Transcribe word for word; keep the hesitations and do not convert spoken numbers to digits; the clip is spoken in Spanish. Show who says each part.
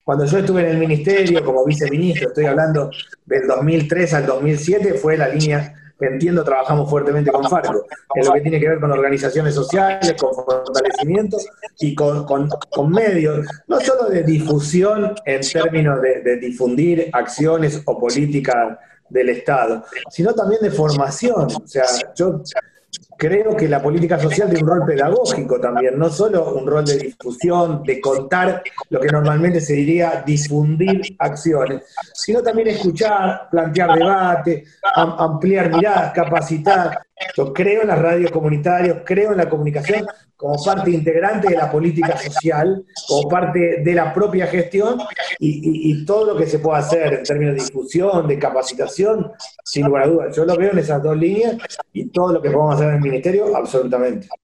Speaker 1: cuando yo estuve en el ministerio como viceministro, estoy hablando del dos mil tres al dos mil siete, fue la línea que entiendo trabajamos fuertemente con Farco, en lo que tiene que ver con organizaciones sociales, con fortalecimiento y con, con, con medios, no solo de difusión en términos de, de difundir acciones o políticas del Estado, sino también de formación. O sea, yo creo que la política social tiene un rol pedagógico también, no solo un rol de difusión, de contar lo que normalmente se diría difundir acciones, sino también escuchar, plantear debate, am ampliar miradas, capacitar. Yo creo en las radios comunitarias, creo en la comunicación como parte integrante de la política social, como parte de la propia gestión y, y, y todo lo que se pueda hacer en términos de difusión, de capacitación, sin lugar a dudas. Yo lo veo en esas dos líneas y todo lo que podamos hacer en el ministerio, absolutamente.